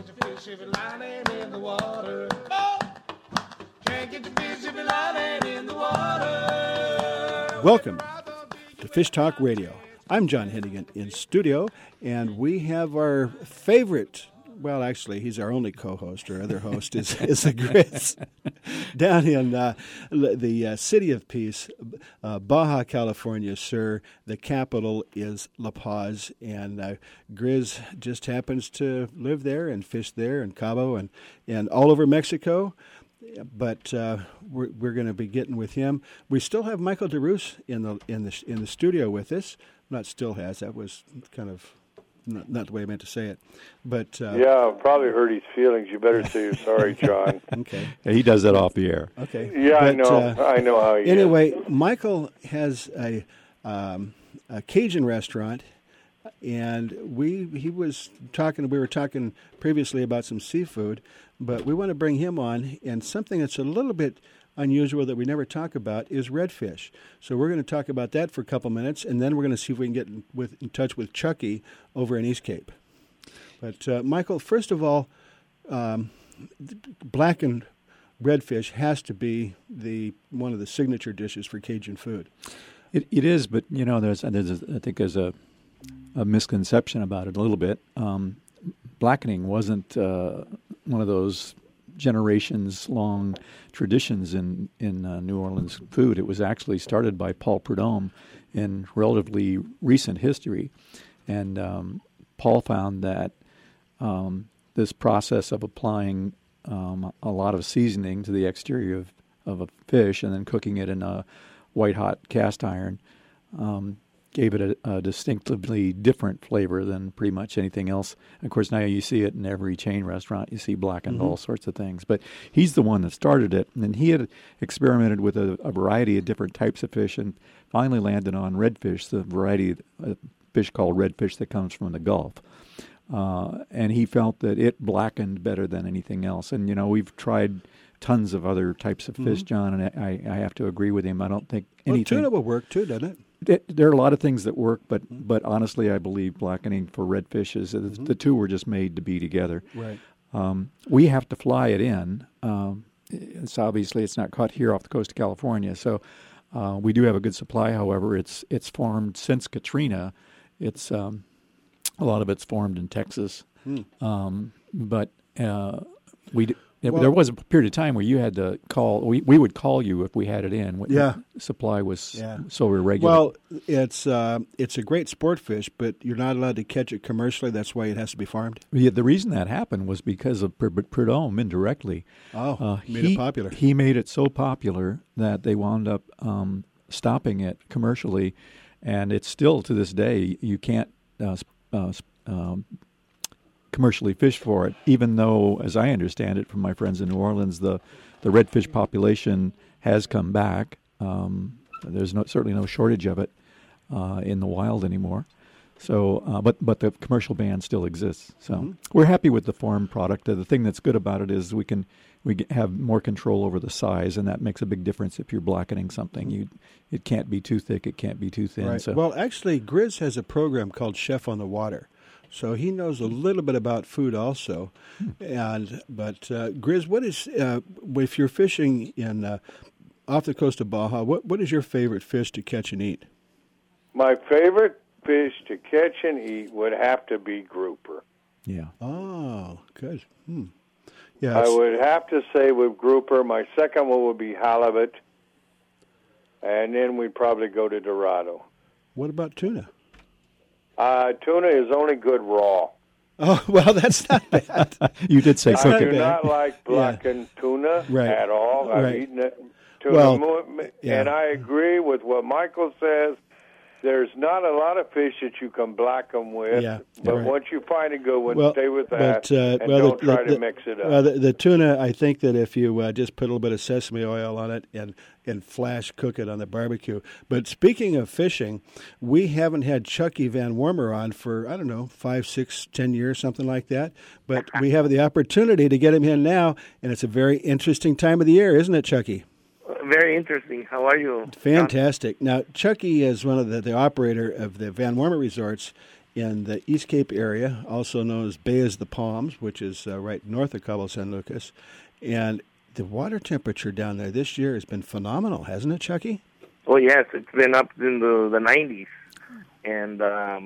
your fish if your line ain't in the water. Oh! Can't get your fish if your line ain't in the water. Welcome to Fish Talk Radio. I'm John Hennigan in studio, and we have our favorite, well, actually, he's our only co-host. Our other host is the Grizz down in the City of Peace, Baja California, sir. The capital is La Paz, and Grizz just happens to live there and fish there in Cabo and all over Mexico. But we're going to be getting with him. We still have Michael DeRoos in the studio with us. Not still has. That was kind of not the way I meant to say it. But yeah, probably hurt his feelings. You better say you're sorry, John. Okay. Yeah, he does that off the air. Okay. Yeah, but, I know how he is. Anyway, Michael has a Cajun restaurant, and we were talking previously about some seafood, but we want to bring him on, and something that's a little bit unusual that we never talk about is redfish. So we're going to talk about that for a couple minutes, and then we're going to see if we can get in touch with Chucky over in East Cape. But Michael, first of all, blackened redfish has to be one of the signature dishes for Cajun food. It is, but there's I think there's a misconception about it a little bit. Blackening wasn't one of those generations-long traditions in New Orleans food. It was actually started by Paul Prudhomme in relatively recent history. And Paul found that this process of applying a lot of seasoning to the exterior of a fish and then cooking it in a white-hot cast iron gave it a distinctively different flavor than pretty much anything else. Of course, now you see it in every chain restaurant. You see blackened all sorts of things. But he's the one that started it, and he had experimented with a variety of different types of fish and finally landed on redfish, the variety of fish called redfish that comes from the Gulf. And he felt that it blackened better than anything else. And, we've tried tons of other types of fish, John, and I have to agree with him. I don't think anything... Well, tuna will work too, doesn't it? There are a lot of things that work, but honestly, I believe blackening for redfish is the two were just made to be together. Right. We have to fly it in. It's not caught here off the coast of California, so we do have a good supply. However, it's formed since Katrina. It's a lot of it's formed in Texas, but there was a period of time where you had to call. We would call you if we had it in. Yeah. Supply was so irregular. Well, it's a great sport fish, but you're not allowed to catch it commercially. That's why it has to be farmed. Yeah, the reason that happened was because of Prudhomme indirectly. Oh, he made it popular. He made it so popular that they wound up stopping it commercially, and it's still to this day you can't commercially fish for it, even though, as I understand it from my friends in New Orleans, the redfish population has come back. There's certainly no shortage of it in the wild anymore. So, but the commercial ban still exists. So we're happy with the farm product. The thing that's good about it is we have more control over the size, and that makes a big difference if you're blackening something. It can't be too thick, it can't be too thin. Right. So. Well, actually, Grizz has a program called Chef on the Water. So he knows a little bit about food also, but Grizz, what is if you're fishing in off the coast of Baja? What is your favorite fish to catch and eat? My favorite fish to catch and eat would have to be grouper. Yeah. Oh, good. Yeah. I would have to say with grouper. My second one would be halibut, and then we'd probably go to Dorado. What about tuna? Tuna is only good raw. Oh, well, that's not bad. You did say cook I do it. not like blackened tuna at all. I've eaten it tuna, and I agree with what Michael says. There's not a lot of fish that you can blacken with, but once you find a good one, stay with that, don't try to mix it up. Well, the tuna, I think that if you just put a little bit of sesame oil on it and flash cook it on the barbecue. But speaking of fishing, we haven't had Chucky Van Wormer on for, 5, 6, 10 years, something like that. But we have the opportunity to get him in now, and it's a very interesting time of the year, isn't it, Chucky? Very interesting. How are you? Fantastic. Now, Chucky is one of the operator of the Van Wormer Resorts, in the East Cape area, also known as Bay of the Palms, which is right north of Cabo San Lucas. And the water temperature down there this year has been phenomenal, hasn't it, Chucky? Oh, yes. It's been up in the 90s. And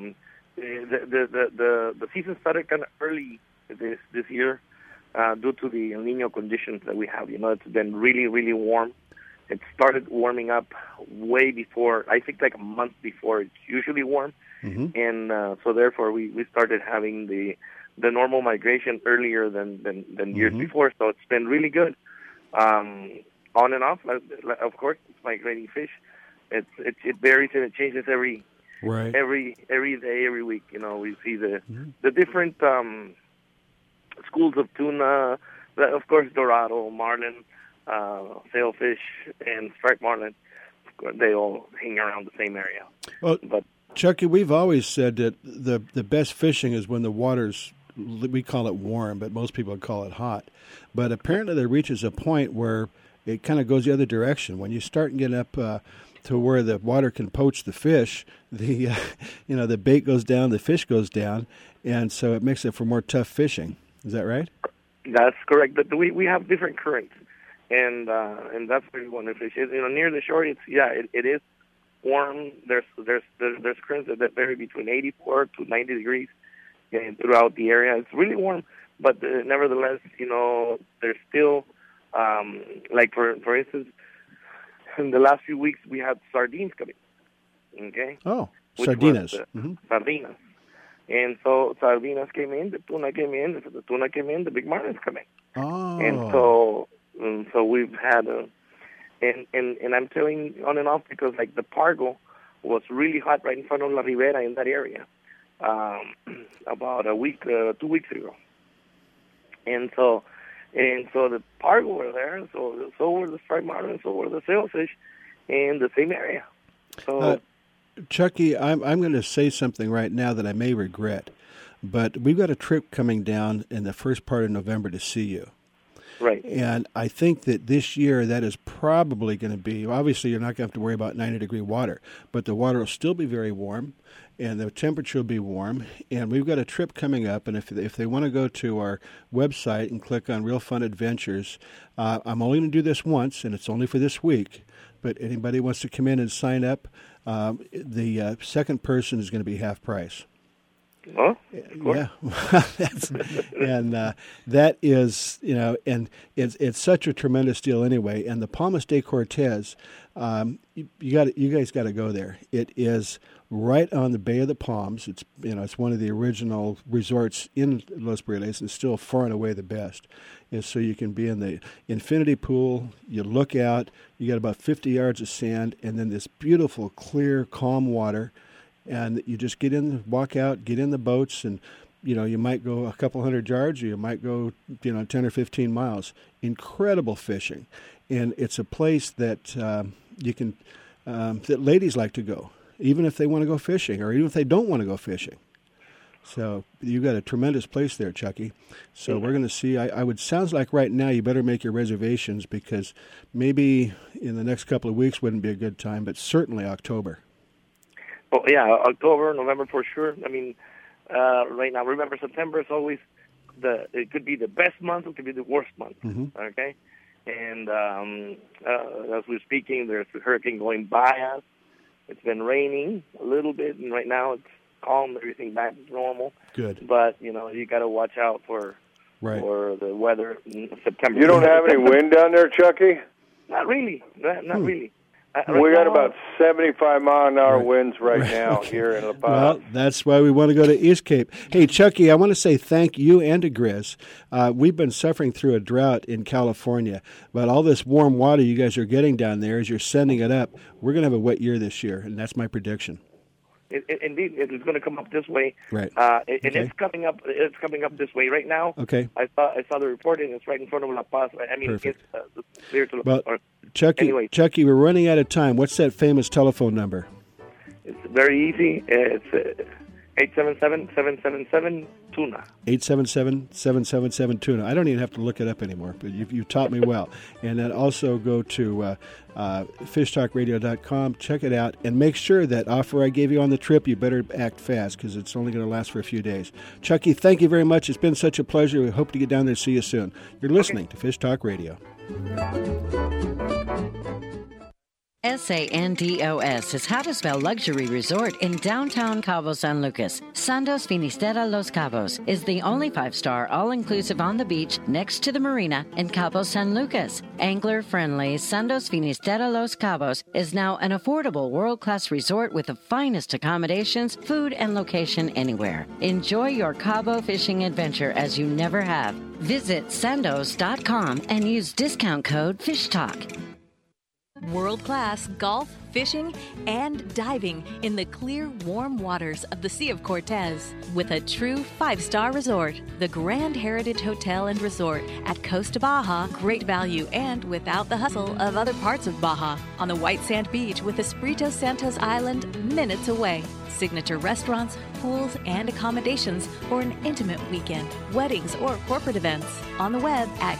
the season started kind of early this year due to the El Nino conditions that we have. It's been really, really warm. It started warming up way before, I think like a month before it's usually warm. Mm-hmm. And so therefore we started having the normal migration earlier than years before. So it's been really good. On and off, of course, it's migrating fish. It varies and it changes every day, every week. We see the different schools of tuna, of course, dorado, marlin, sailfish, and striped marlin. They all hang around the same area. Well, but Chucky, we've always said that the best fishing is when the water's, we call it warm, but most people call it hot. But apparently there reaches a point where it kind of goes the other direction. When you start getting up to where the water can poach the fish, the bait goes down, the fish goes down, and so it makes it for more tough fishing. Is that right? That's correct. But we have different currents, and that's where we want to fish. Near the shore, it is warm. There's currents that vary between 84 to 90 degrees throughout the area. It's really warm, but nevertheless, there's still like for instance, in the last few weeks we had sardines coming. Okay. Oh, sardinas. Sardinas. And so sardinas came in, the tuna came in. If the tuna came in, the big marlins come in. Oh. And so we've had and I'm telling on and off because like the Pargo was really hot right in front of La Ribera in that area about 2 weeks ago. And so the Pargo were there, so were the striped marlin, so were the sailfish in the same area. So. Chucky, I'm going to say something right now that I may regret, but we've got a trip coming down in the first part of November to see you. Right. And I think that this year that is probably going to be, obviously you're not going to have to worry about 90-degree water, but the water will still be very warm, and the temperature will be warm. And we've got a trip coming up, and if they want to go to our website and click on Real Fun Adventures, I'm only going to do this once, and it's only for this week, but anybody wants to come in and sign up, the second person is going to be half price. Oh, yeah, and that is, and it's such a tremendous deal anyway. And the Palmas de Cortez, you guys got to go there. It is right on the Bay of the Palms. It's it's one of the original resorts in Los Barriles, and still far and away the best. And so you can be in the infinity pool. You look out. You got about 50 yards of sand, and then this beautiful, clear, calm water. And you just walk out, get in the boats, and you might go a couple hundred yards, or you might go 10 or 15 miles. Incredible fishing, and it's a place that you can that ladies like to go, even if they want to go fishing, or even if they don't want to go fishing. So you've got a tremendous place there, Chucky. So we're going to see. I would sounds like right now you better make your reservations, because maybe in the next couple of weeks wouldn't be a good time, but certainly October. Oh yeah, October, November for sure. I mean, right now, remember September is always it could be the best month, it could be the worst month. Mm-hmm. Okay, and as we're speaking, there's a hurricane going by us. It's been raining a little bit, and right now it's calm. Everything back to normal. Good, but you got to watch out for the weather in September. You don't have any wind down there, Chucky? Not really. Not really. We got about 75-mile-an-hour winds right now here in La Paz. Well, that's why we want to go to East Cape. Hey, Chucky, I want to say thank you and to Grizz. We've been suffering through a drought in California, but all this warm water you guys are getting down there, as you're sending it up, we're going to have a wet year this year, and that's my prediction. Indeed, it's going to come up this way. Right. And it's coming up. It's coming up this way right now. Okay. I saw the reporting. It's right in front of La Paz. I mean, perfect. It's clear to. Well, Chucky, we're running out of time. What's that famous telephone number? It's very easy. It's 877-777-TUNA. 877-777-TUNA. I don't even have to look it up anymore, but you taught me well. And then also go to fishtalkradio.com, check it out, and make sure that offer I gave you on the trip, you better act fast because it's only going to last for a few days. Chucky, thank you very much. It's been such a pleasure. We hope to get down there and see you soon. You're listening to Fish Talk Radio. Sandos is how to spell luxury resort in downtown Cabo San Lucas. Sandos Finisterra Los Cabos is the only 5-star all-inclusive on the beach next to the marina in Cabo San Lucas. Angler-friendly Sandos Finisterra Los Cabos is now an affordable world-class resort with the finest accommodations, food, and location anywhere. Enjoy your Cabo fishing adventure as you never have. Visit sandos.com and use discount code FISHTALK. World-class golf, fishing, and diving in the clear, warm waters of the Sea of Cortez. With a true 5-star resort, the Grand Heritage Hotel and Resort at Costa Baja. Great value and without the hustle of other parts of Baja. On the white sand beach with Espiritu Santos Island minutes away. Signature restaurants, pools, and accommodations for an intimate weekend, weddings, or corporate events. On the web at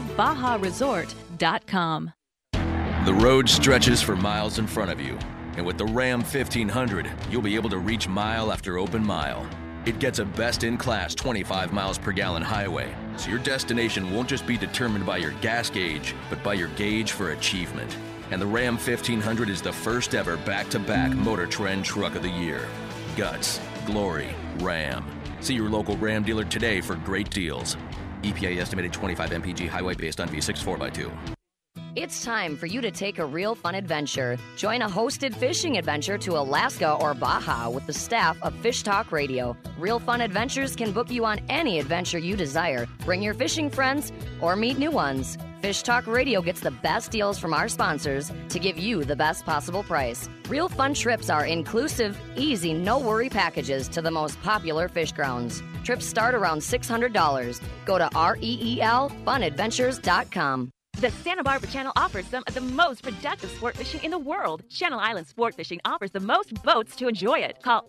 CostaBajaResort.com. The road stretches for miles in front of you, and with the Ram 1500, you'll be able to reach mile after open mile. It gets a best-in-class 25 miles per gallon highway, so your destination won't just be determined by your gas gauge, but by your gauge for achievement. And the Ram 1500 is the first ever back-to-back Motor Trend Truck of the Year. Guts, glory, Ram. See your local Ram dealer today for great deals. EPA estimated 25 mpg highway based on V6 4x2. It's time for you to take a real fun adventure. Join a hosted fishing adventure to Alaska or Baja with the staff of Fish Talk Radio. Real Fun Adventures can book you on any adventure you desire. Bring your fishing friends or meet new ones. Fish Talk Radio gets the best deals from our sponsors to give you the best possible price. Real Fun trips are inclusive, easy, no-worry packages to the most popular fish grounds. Trips start around $600. Go to REELFunadventures.com. The Santa Barbara Channel offers some of the most productive sport fishing in the world. Channel Island Sport Fishing offers the most boats to enjoy it. Call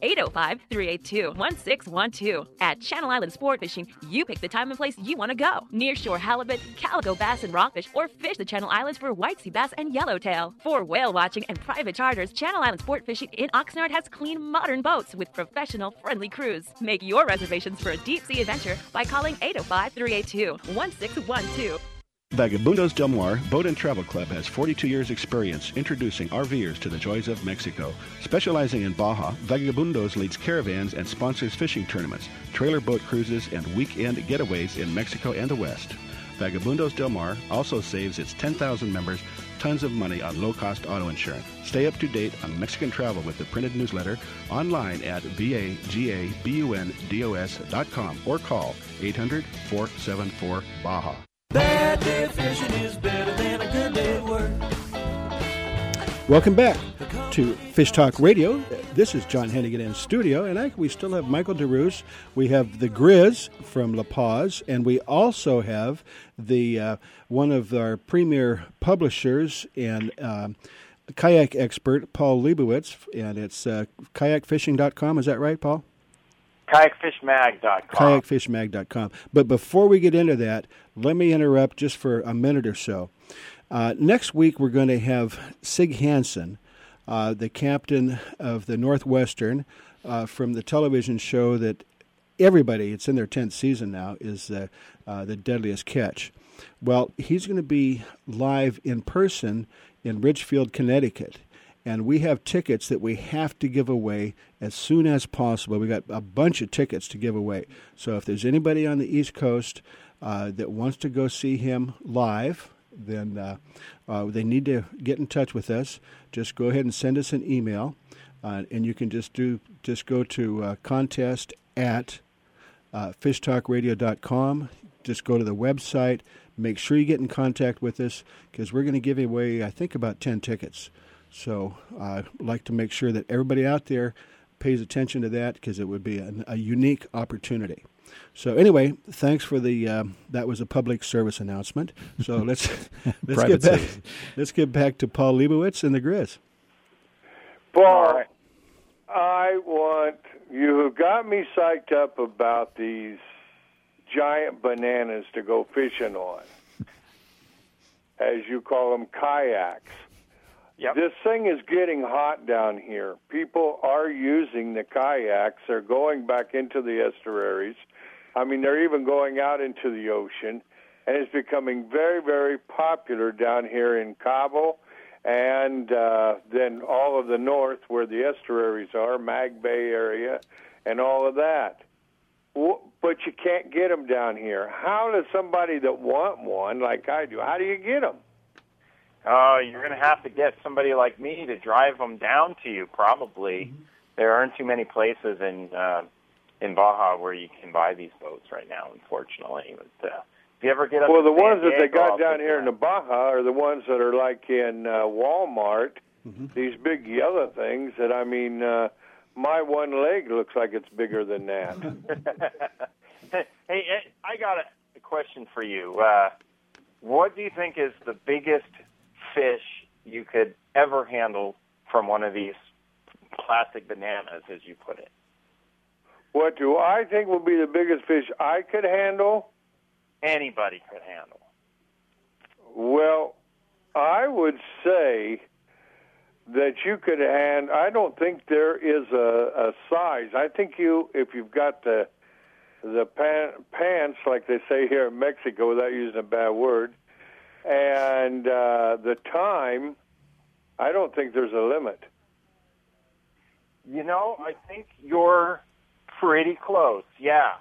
805-382-1612. At Channel Island Sport Fishing, you pick the time and place you want to go. Nearshore halibut, calico bass, and rockfish, or fish the Channel Islands for white sea bass and yellowtail. For whale watching and private charters, Channel Island Sport Fishing in Oxnard has clean, modern boats with professional, friendly crews. Make your reservations for a deep-sea adventure by calling 805-382-1612. Vagabundos Del Mar Boat and Travel Club has 42 years experience introducing RVers to the joys of Mexico. Specializing in Baja, Vagabundos leads caravans and sponsors fishing tournaments, trailer boat cruises, and weekend getaways in Mexico and the West. Vagabundos Del Mar also saves its 10,000 members tons of money on low-cost auto insurance. Stay up to date on Mexican travel with the printed newsletter online at vagabundos.com or call 800-474-BAJA. Bad day fishing is better than a good day at work. Welcome back to Fish Talk Radio. This is John Hennigan in studio, and we still have Michael DeRuse. We have the Grizz from La Paz, and we also have the one of our premier publishers and kayak expert, Paul Leibowitz, and it's kayakfishing.com. Is that right, Paul? Kayakfishmag.com. Kayakfishmag.com. But before we get into that, let me interrupt just for a minute or so. Next week, we're going to have Sig Hansen, the captain of the Northwestern, from the television show that everybody, it's in their 10th season now, is The Deadliest Catch. Well, he's going to be live in person in Ridgefield, Connecticut. And we have tickets that we have to give away as soon as possible. We got a bunch of tickets to give away. So if there's anybody on the East Coast that wants to go see him live, then they need to get in touch with us. Just go ahead and send us an email, and you can just go to contest at fishtalkradio.com. Just go to the website. Make sure you get in contact with us because we're going to give away, I think, about 10 tickets. So I'd like to make sure that everybody out there pays attention to that because it would be a unique opportunity. So anyway, thanks for that was a public service announcement. So let's get back to Paul Leibowitz and the Grizz. Paul, You have got me psyched up about these giant bananas to go fishing on, as you call them, kayaks. Yep. This thing is getting hot down here. People are using the kayaks. They're going back into the estuaries. I mean, they're even going out into the ocean, and it's becoming very, very popular down here in Cabo and then all of the north where the estuaries are, Mag Bay area, and all of that. But you can't get them down here. How does somebody that want one, like I do, how do you get them? You're going to have to get somebody like me to drive them down to you, probably. Mm-hmm. There aren't too many places in Baja where you can buy these boats right now, unfortunately. But if you ever get up the San ones that they Diego, got down here in the Baja are the ones that are like in Walmart, these big yellow things that, I mean, my one leg looks like it's bigger than that. Hey, I got a question for you. What do you think is the biggest fish you could ever handle from one of these plastic bananas, as you put it? What do I think will be the biggest fish I could handle? Anybody could handle. Well, I would say that you could handle. I don't think there is a size. I think if you've got the pants, like they say here in Mexico, without using a bad word, and the time, I don't think there's a limit. You know, I think you're pretty close, yeah.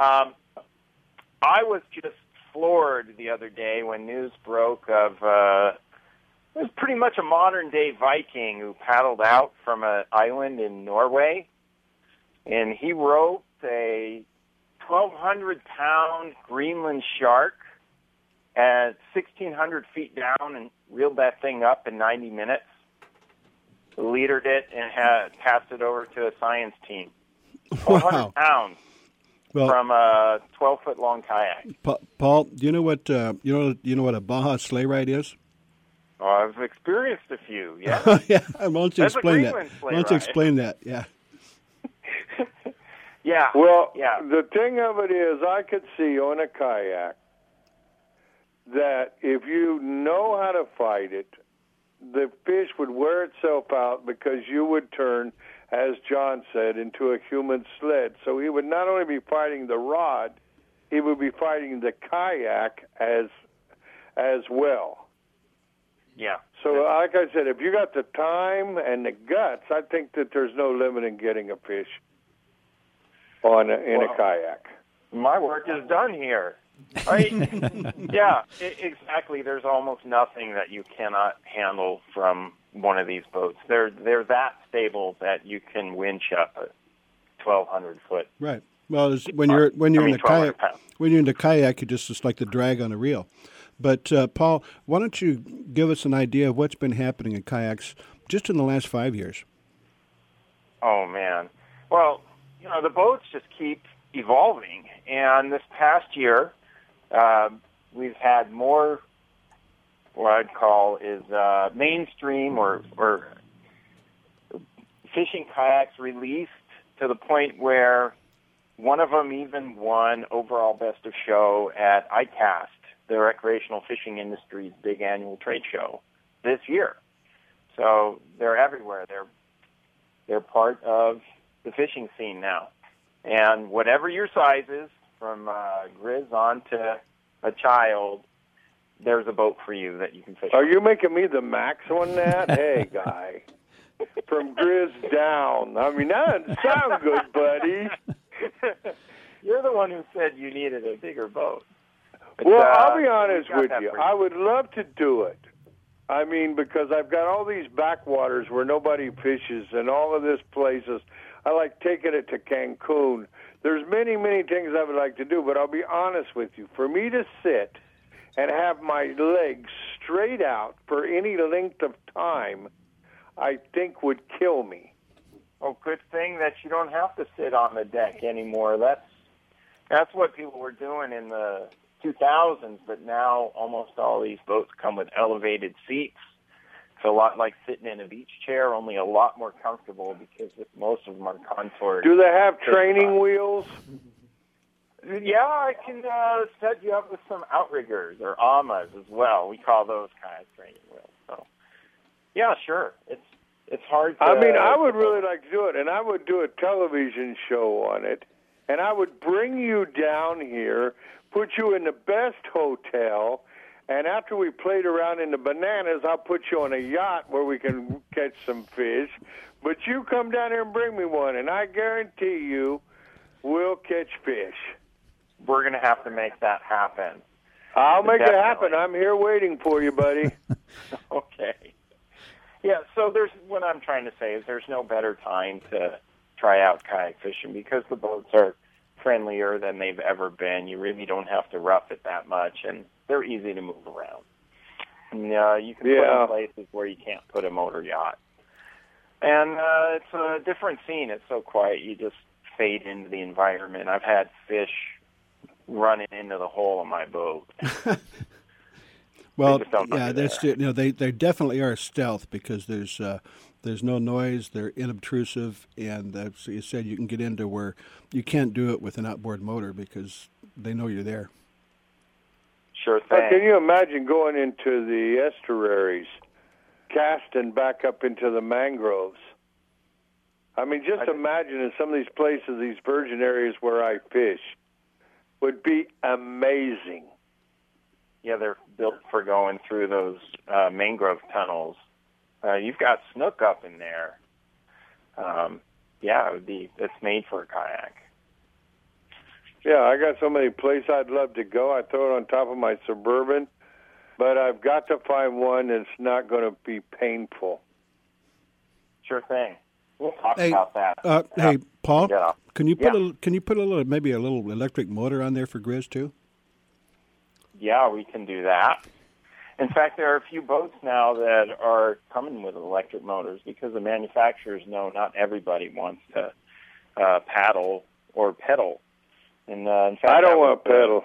I was just floored the other day when news broke of it was pretty much a modern-day Viking who paddled out from an island in Norway, and he roped a 1,200-pound Greenland shark at 1,600 feet down and reeled that thing up in 90 minutes, leadered it, and passed it over to a science team. 1,200 pounds from a 12-foot-long kayak. Paul, do you know what you know what a Baja sleigh ride is? Oh, I've experienced a few. Yeah. Yeah. Why don't you explain that? Why don't you explain that? Yeah. Yeah. Well, yeah. The thing of it is, I could see on a kayak that if you know how to fight it, the fish would wear itself out because you would turn, as John said, into a human sled. So he would not only be fighting the rod, he would be fighting the kayak as well. Yeah. So like I said, if you got the time and the guts, I think that there's no limit in getting a fish in a kayak. My work is done here. Right? Yeah, exactly. There's almost nothing that you cannot handle from one of these boats. They're that stable that you can winch up a 1,200 foot. Right. Well, when you're in the kayak, when you're in the kayak, it's just like the drag on a reel. But Paul, why don't you give us an idea of what's been happening in kayaks just in the last 5 years? Oh man, well, you know, the boats just keep evolving, and this past year, we've had more what I'd call is mainstream or fishing kayaks released to the point where one of them even won overall best of show at ICAST, the recreational fishing industry's big annual trade show this year. So they're everywhere. They're part of the fishing scene now. And whatever your size is, from Grizz on to a child, there's a boat for you that you can fish. Are you making me the max on that? Hey, guy. From Grizz down. I mean, that doesn't sound good, buddy. You're the one who said you needed a bigger boat. But, well, I'll be honest with you. I would love to do it. I mean, because I've got all these backwaters where nobody fishes and all of this places. I like taking it to Cancun. There's many, many things I would like to do, but I'll be honest with you. For me to sit and have my legs straight out for any length of time, I think would kill me. Oh, good thing that you don't have to sit on the deck anymore. That's what people were doing in the 2000s, but now almost all these boats come with elevated seats. It's a lot like sitting in a beach chair, only a lot more comfortable because most of them are contoured. Do they have training wheels? Yeah, I can set you up with some outriggers or AMAs as well. We call those kind of training wheels. So, yeah, sure. It's hard to... I mean, I would really like to do it, and I would do a television show on it, and I would bring you down here, put you in the best hotel, and after we played around in the bananas, I'll put you on a yacht where we can catch some fish. But you come down here and bring me one, and I guarantee you we'll catch fish. We're going to have to make that happen. I'll make it happen. I'm here waiting for you, buddy. Okay. Yeah, so what I'm trying to say is there's no better time to try out kayak fishing because the boats are friendlier than they've ever been. You really don't have to rough it that much, and they're easy to move around. And you can put in places where you can't put a motor yacht. And it's a different scene. It's so quiet. You just fade into the environment. I've had fish running into the hull of my boat. Well, yeah, they definitely are stealth because there's no noise, they're inobtrusive, and so you said you can get into where you can't do it with an outboard motor because they know you're there. Sure thing. Can you imagine going into the estuaries, casting back up into the mangroves? I mean, just imagine in some of these places, these virgin areas where I fish, would be amazing. Yeah, they're built for going through those mangrove tunnels. You've got snook up in there. It's made for a kayak. Yeah, I got so many places I'd love to go. I throw it on top of my Suburban, but I've got to find one that's not going to be painful. Sure thing. We'll talk about that. Hey, Paul, can you put a little electric motor on there for Grizz too? Yeah, we can do that. In fact, there are a few boats now that are coming with electric motors because the manufacturers know not everybody wants to paddle or pedal. And in fact, I don't want to pedal.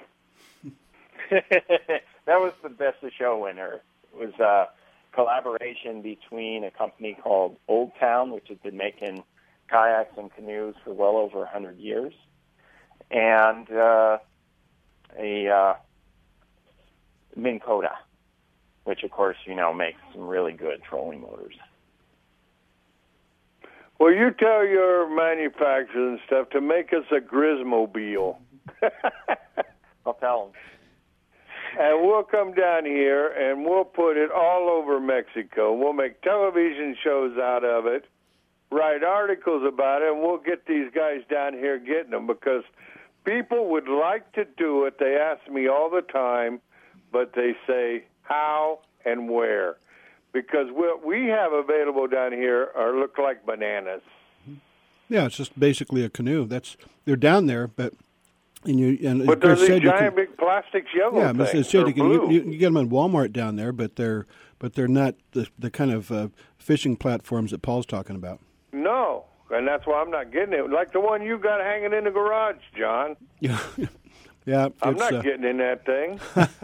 That was the Best of Show winner. It was a collaboration between a company called Old Town, which has been making kayaks and canoes for well over 100 years, and a Minn Kota, which, of course, makes some really good trolling motors. Well, you tell your manufacturers and stuff to make us a Grizzmobile. I'll tell them. And we'll come down here and we'll put it all over Mexico. We'll make television shows out of it, write articles about it, and we'll get these guys down here getting them because people would like to do it. They ask me all the time, but they say how and where. Because what we have available down here look like bananas. Yeah, it's just basically a canoe. They're down there, but but they're these giant big plastic yellow things. Yeah, but said you get them in Walmart down there, but they're not the kind of fishing platforms that Paul's talking about. No, and that's why I'm not getting it. Like the one you got hanging in the garage, John. Yeah, I'm not getting in that thing.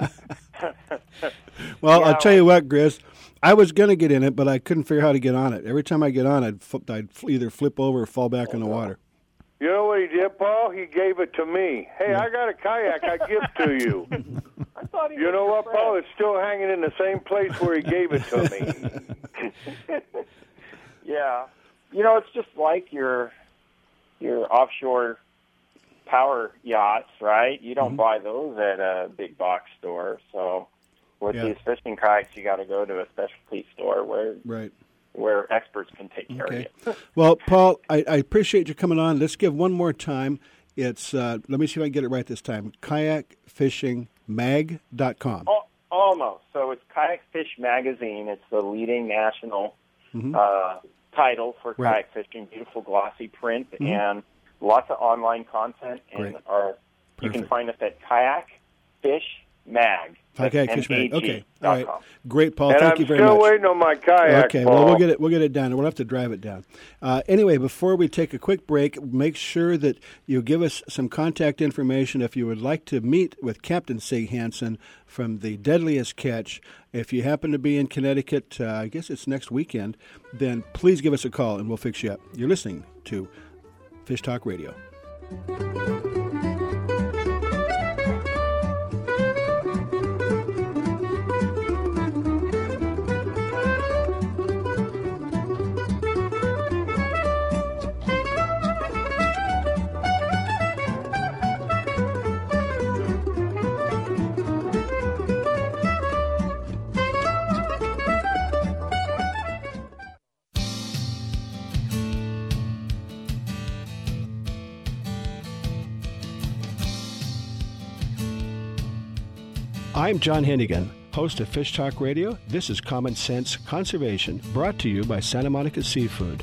Well, I'll tell you what, Grizz. I was going to get in it, but I couldn't figure out how to get on it. Every time I get on, I'd either flip over or fall back in the water. You know what he did, Paul? He gave it to me. Hey, I got a kayak I give to you. I thought you know what, Paul? It's still hanging in the same place where he gave it to me. Yeah. It's just like your offshore power yachts, right? You don't buy those at a big box store. So with these fishing kayaks, you got to go to a specialty store where experts can take care of you. Well, Paul, I appreciate you coming on. Let's give one more time. It's let me see if I can get it right this time. KayakFishingMag.com. Almost. So it's Kayak Fish Magazine. It's the leading national title for kayak fishing. Beautiful glossy print and lots of online content. And you can find us at Kayak Fish Mag. Okay, Fishmedic. Okay, all right. Great, Paul. And Thank you very much. I'm still waiting on my kayak. Okay, Paul. well we'll get it done. We'll have to drive it down. Anyway, before we take a quick break, make sure that you give us some contact information if you would like to meet with Captain Sig Hansen from the Deadliest Catch. If you happen to be in Connecticut, I guess it's next weekend, then please give us a call and we'll fix you up. You're listening to Fish Talk Radio. I'm John Hennigan, host of Fish Talk Radio. This is Common Sense Conservation, brought to you by Santa Monica Seafood.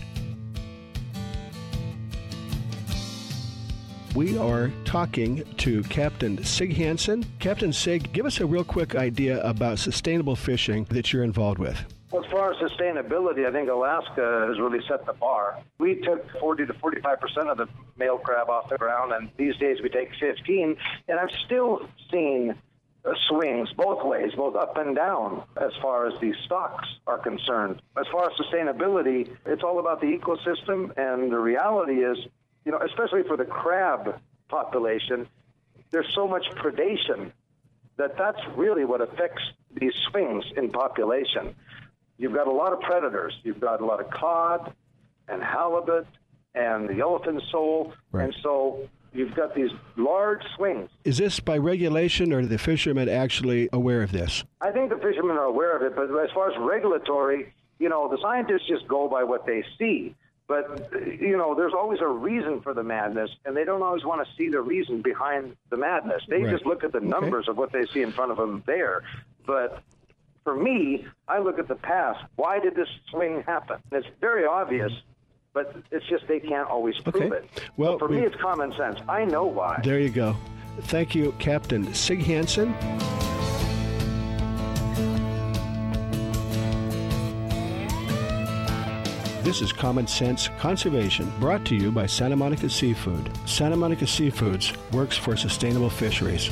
We are talking to Captain Sig Hansen. Captain Sig, give us a real quick idea about sustainable fishing that you're involved with. Well, as far as sustainability, I think Alaska has really set the bar. We took 40 to 45% of the male crab off the ground, and these days we take 15, and I've still seen swings both ways, both up and down, as far as these stocks are concerned. As far as sustainability, it's all about the ecosystem, and the reality is, you know, especially for the crab population, there's so much predation that's really what affects these swings in population. You've got a lot of predators. You've got a lot of cod and halibut and the yellowfin sole, right. And so you've got these large swings. Is this by regulation, or are the fishermen actually aware of this? I think the fishermen are aware of it, but as far as regulatory, you know, the scientists just go by what they see. But, you know, there's always a reason for the madness, and they don't always want to see the reason behind the madness. They just look at the numbers of what they see in front of them there. But for me, I look at the past. Why did this swing happen? It's very obvious. But it's just they can't always prove it. Well, for me, it's common sense. I know why. There you go. Thank you, Captain Sig Hansen. This is Common Sense Conservation, brought to you by Santa Monica Seafood. Santa Monica Seafoods works for sustainable fisheries.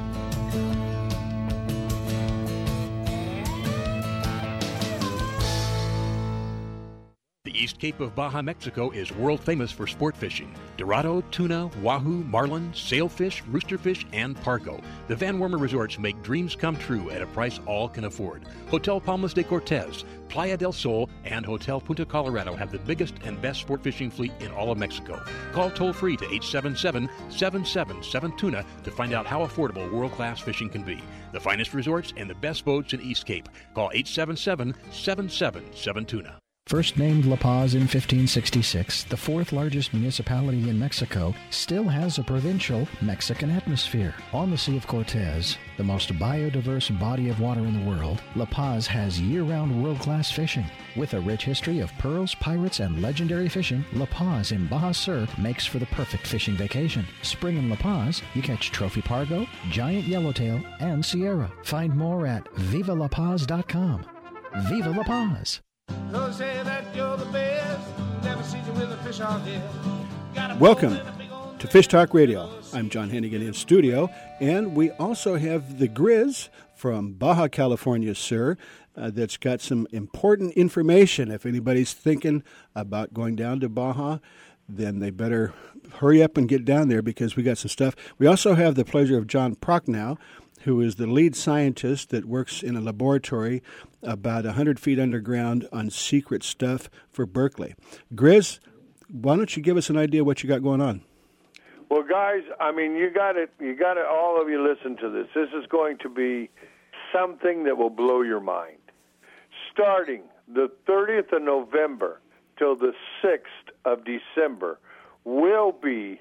East Cape of Baja, Mexico is world famous for sport fishing. Dorado, tuna, wahoo, marlin, sailfish, roosterfish, and pargo. The Van Wormer resorts make dreams come true at a price all can afford. Hotel Palmas de Cortez, Playa del Sol, and Hotel Punta Colorado have the biggest and best sport fishing fleet in all of Mexico. Call toll-free to 877-777-TUNA to find out how affordable world-class fishing can be. The finest resorts and the best boats in East Cape. Call 877-777-TUNA. First named La Paz in 1566, the fourth largest municipality in Mexico still has a provincial Mexican atmosphere. On the Sea of Cortez, the most biodiverse body of water in the world, La Paz has year-round world-class fishing. With a rich history of pearls, pirates, and legendary fishing, La Paz in Baja Sur makes for the perfect fishing vacation. Spring in La Paz, you catch trophy pargo, giant yellowtail, and Sierra. Find more at vivalapaz.com. Viva La Paz! Don't say that you're the best. Never seen you with a fish on here. Welcome to Fish Talk Radio. I'm John Hennigan in studio, and we also have the Grizz from Baja California, sir, that's got some important information. If anybody's thinking about going down to Baja, then they better hurry up and get down there because we got some stuff. We also have the pleasure of John Prochnow, who is the lead scientist that works in a laboratory about 100 feet underground on secret stuff for Berkeley. Grizz, why don't you give us an idea what you got going on? Well, guys, I mean, you got it. All of you listen to this. This is going to be something that will blow your mind. Starting the 30th of November till the 6th of December will be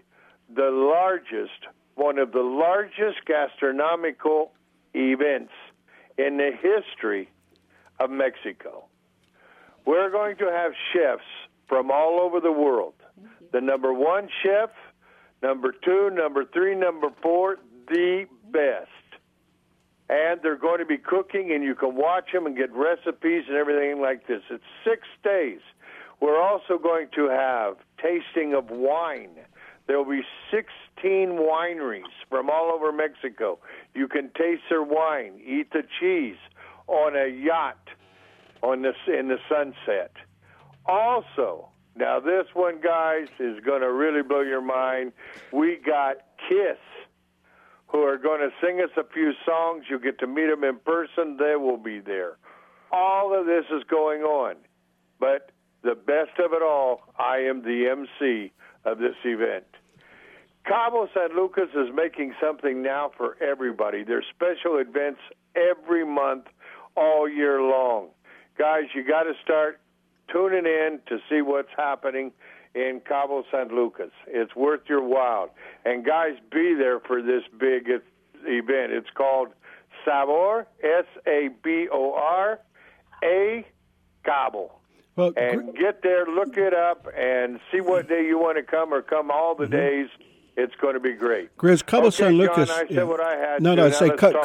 one of the largest gastronomical events in the history of Mexico. We're going to have chefs from all over the world. The number one chef, number two, number three, number four, the best. and they're going to be cooking, and you can watch them and get recipes and everything like this. It's 6 days. We're also going to have tasting of wine. There will be 16 wineries from all over Mexico. You can taste their wine, eat the cheese on a yacht in the sunset. Also, now this one, guys, is going to really blow your mind. We got Kiss, who are going to sing us a few songs. You get to meet them in person. They will be there. All of this is going on. But the best of it all, I am the MC of this event. Cabo San Lucas is making something now for everybody. There's special events every month, all year long. Guys, you got to start tuning in to see what's happening in Cabo San Lucas. It's worth your while. And guys, be there for this big event. It's called Sabor, Sabor, A Cabo. Well, and get there, look it up, and see what day you want to come, or come all the days. It's going to be great. Grizz, Cabo San Lucas. John, I said what I had. No, I say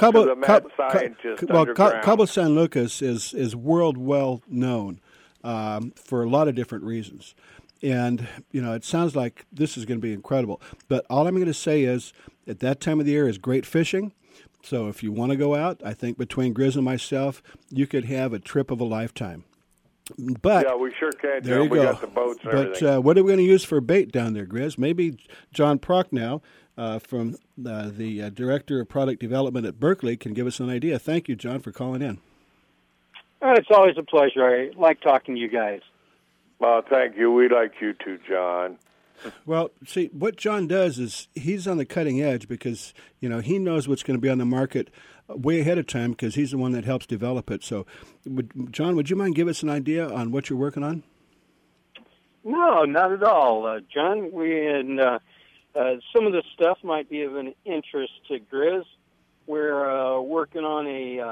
Cabo Cabo San Lucas is world well known for a lot of different reasons. And, it sounds like this is going to be incredible. But all I'm going to say is, at that time of the year is great fishing. So if you want to go out, I think between Grizz and myself, you could have a trip of a lifetime. But yeah, we sure can. There you we go. Got the boats and but everything. What are we going to use for bait down there, Grizz? Maybe John Prochnow from the Director of Product Development at Berkley can give us an idea. Thank you, John, for calling in. It's always a pleasure. I like talking to you guys. Well, thank you. We like you too, John. Well, see, what John does is he's on the cutting edge because, he knows what's going to be on the market way ahead of time because he's the one that helps develop it. So, John, would you mind give us an idea on what you're working on? No, not at all. John, some of the stuff might be of an interest to Grizz. We're working on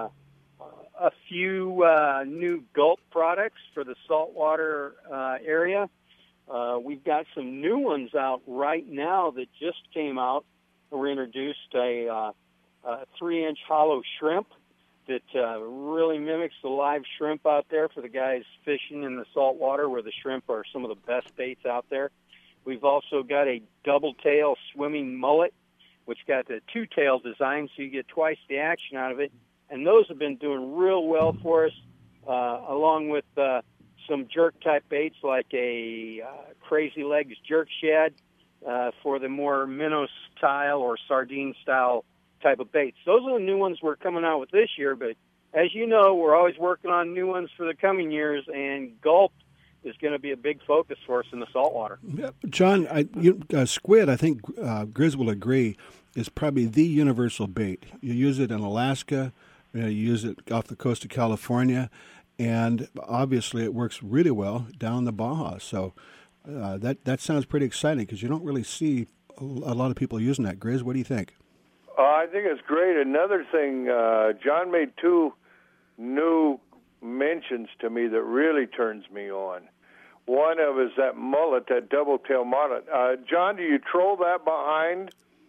a few new Gulp products for the saltwater area. We've got some new ones out right now that just came out. We introduced a 3-inch hollow shrimp that really mimics the live shrimp out there for the guys fishing in the saltwater, where the shrimp are some of the best baits out there. We've also got a double tail swimming mullet, which got the 2-tail design, so you get twice the action out of it. And those have been doing real well for us, along with some jerk-type baits like a Crazy Legs jerk shad for the more minnow-style or sardine-style type of baits. Those are the new ones we're coming out with this year, but as you know, we're always working on new ones for the coming years, and Gulp is going to be a big focus for us in the saltwater. Yeah, John, squid, I think Grizz will agree, is probably the universal bait. You use it in Alaska, you use it off the coast of California, and obviously it works really well down the Baja. So that sounds pretty exciting because you don't really see a lot of people using that. Grizz, what do you think? I think it's great. Another thing, John made 2 new mentions to me that really turns me on. One of is that mullet, that double-tail mullet. John, do you troll that behind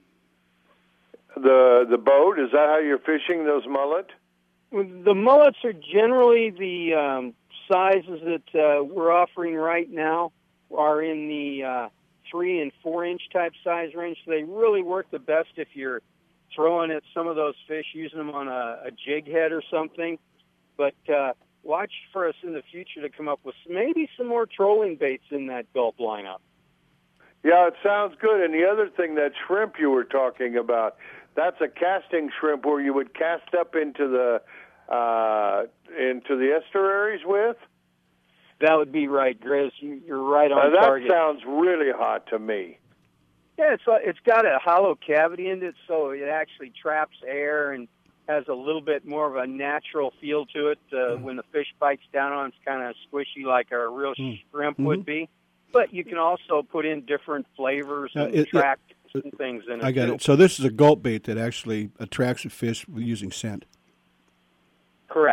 the boat? Is that how you're fishing those mullet? The mullets are generally the sizes that we're offering right now are in the 3 and 4 inch type size range. So they really work the best if you're throwing at some of those fish, using them on a jig head or something. But watch for us in the future to come up with maybe some more trolling baits in that Gulp lineup. Yeah, it sounds good. And the other thing, that shrimp you were talking about, that's a casting shrimp where you would cast up into the estuaries with? That would be right, Grizz. You're right on target. That sounds really hot to me. Yeah, it's got a hollow cavity in it, so it actually traps air and has a little bit more of a natural feel to it. When the fish bites down on it, it's kind of squishy like a real shrimp would be. But you can also put in different flavors and attract some things in it. I got it. So this is a Gulp bait that actually attracts a fish using scent. Correct.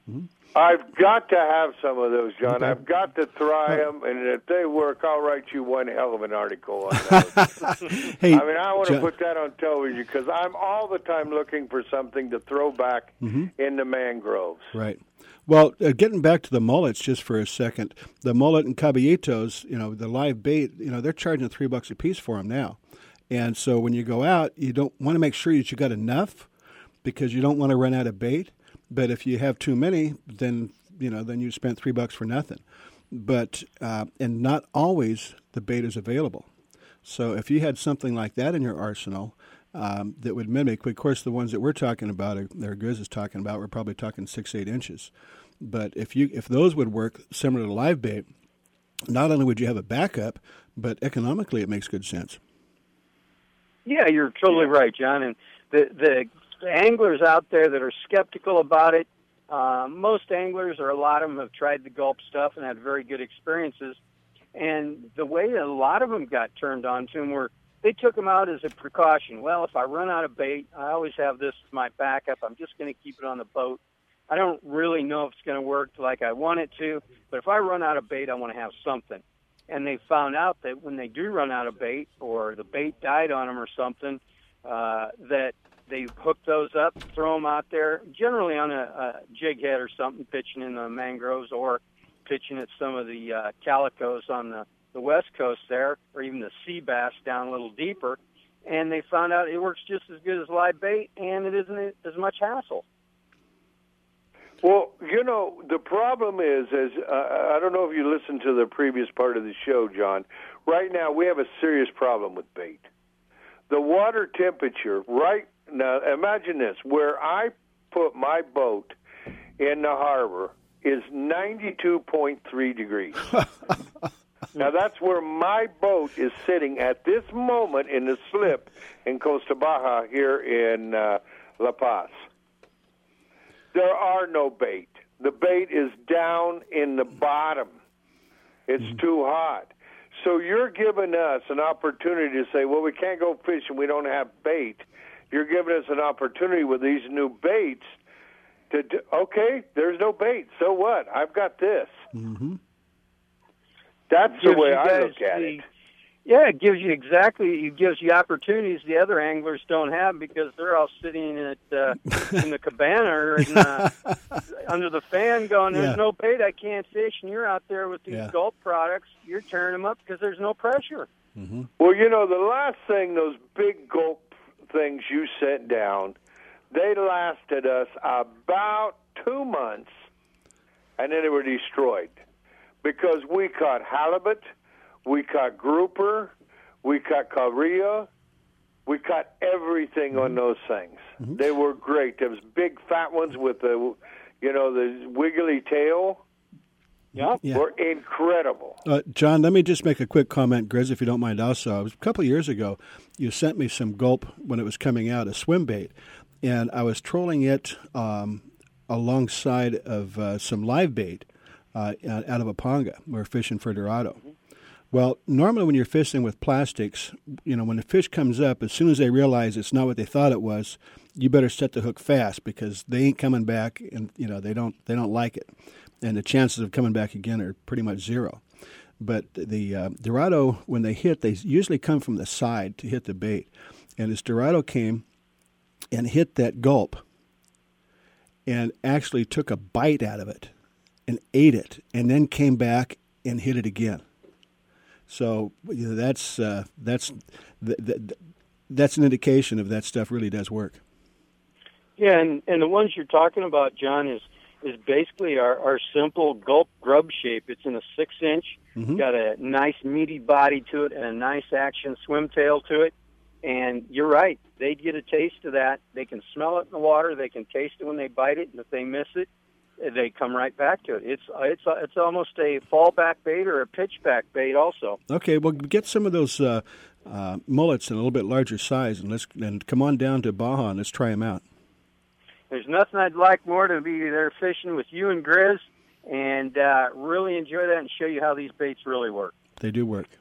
Mm-hmm. I've got to have some of those, John. Okay. I've got to try them, and if they work, I'll write you one hell of an article on those. Hey, I want to put that on television because I'm all the time looking for something to throw back in the mangroves. Right. Well, getting back to the mullets just for a second, the mullet and caballitos, the live bait, they're charging $3 a piece for them now. And so when you go out, you don't want to make sure that you got enough because you don't want to run out of bait. But if you have too many, then you spent $3 for nothing. But and not always the bait is available. So if you had something like that in your arsenal that would mimic, of course, the ones that we're talking about, or Grizz is talking about, we're probably talking 6-8 inches. But if those would work similar to live bait, not only would you have a backup, but economically it makes good sense. Yeah, you're totally right, John. And the anglers out there that are skeptical about it, most anglers, or a lot of them, have tried the gulp stuff and had very good experiences. And the way a lot of them got turned on to them were they took them out as a precaution. Well, if I run out of bait, I always have this as my backup. I'm just going to keep it on the boat. I don't really know if it's going to work like I want it to, but if I run out of bait, I want to have something. And they found out that when they do run out of bait, or the bait died on them or something, that they hook those up, throw them out there, generally on a jig head or something, pitching in the mangroves or pitching at some of the calicos on the west coast there, or even the sea bass down a little deeper. And they found out it works just as good as live bait, and it isn't as much hassle. Well, the problem is I don't know if you listened to the previous part of the show, John. Right now, we have a serious problem with bait. The water temperature right now, imagine this, where I put my boat in the harbor is 92.3 degrees. Now, that's where my boat is sitting at this moment in the slip in Costa Baja here in La Paz. There are no bait. The bait is down in the bottom. It's too hot. So you're giving us an opportunity to say, well, we can't go fishing, we don't have bait. You're giving us an opportunity with these new baits to do, okay, there's no bait. So what? I've got this. Mm-hmm. That's the way I look at it. Yeah, it gives you opportunities the other anglers don't have because they're all sitting in the cabana or under the fan going, there's no bait, I can't fish, and you're out there with these gulp products, you're tearing them up because there's no pressure. Mm-hmm. Well, the last thing, those big gulp things you sent down, they lasted us about 2 months, and then they were destroyed because we caught halibut, we caught grouper, we caught carilla, we caught everything on those things. Mm-hmm. They were great. There was big fat ones with the wiggly tail. Yeah. Were incredible. John, let me just make a quick comment, Grizz, if you don't mind also. It was a couple of years ago, you sent me some gulp when it was coming out, a swim bait, and I was trolling it alongside of some live bait out of Apanga. We're fishing for Dorado. Mm-hmm. Well, normally when you're fishing with plastics, when the fish comes up, as soon as they realize it's not what they thought it was, you better set the hook fast because they ain't coming back, and they don't like it, and the chances of coming back again are pretty much zero. But the Dorado, when they hit, they usually come from the side to hit the bait, and as Dorado came and hit that gulp, and actually took a bite out of it, and ate it, and then came back and hit it again. So that's an indication of that stuff really does work. Yeah, and the ones you're talking about, John, is basically our simple gulp grub shape. It's in a 6-inch, got a nice meaty body to it and a nice action swim tail to it. And you're right, they get a taste of that. They can smell it in the water. They can taste it when they bite it, and if they miss it, they come right back to it. It's almost a fallback bait or a pitchback bait also. Okay, well, get some of those mullets in a little bit larger size, and come on down to Baja and let's try them out. There's nothing I'd like more to be there fishing with you and Grizz and really enjoy that and show you how these baits really work. They do work.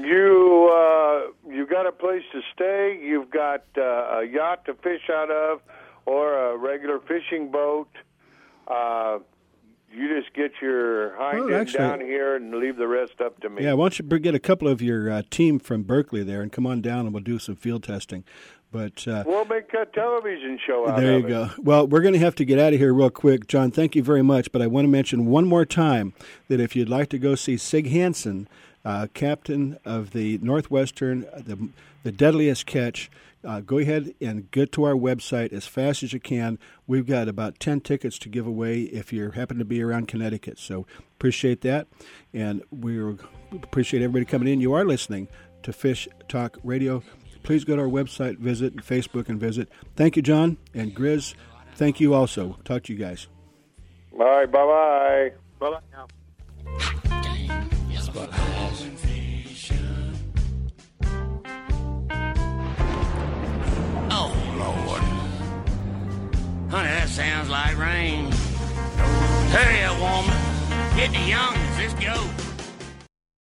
You got a place to stay. You've got a yacht to fish out of, or a regular fishing boat. You just get your hind end down here and leave the rest up to me. Yeah, why don't you get a couple of your team from Berkeley there and come on down and we'll do some field testing. But we'll make a television show out of it. There you go. Well, we're going to have to get out of here real quick. John, thank you very much. But I want to mention one more time that if you'd like to go see Sig Hansen, captain of the Northwestern, the Deadliest Catch, go ahead and get to our website as fast as you can. We've got about 10 tickets to give away if you happen to be around Connecticut. So appreciate that. And we appreciate everybody coming in. You are listening to Fish Talk Radio. Please go to our website, visit, and Facebook and visit. Thank you, John. And Grizz, thank you also. Talk to you guys. All right, bye-bye. Bye-bye now. Oh, Lord. Honey, that sounds like rain. Hurry up, woman. Get the youngins. Let's go.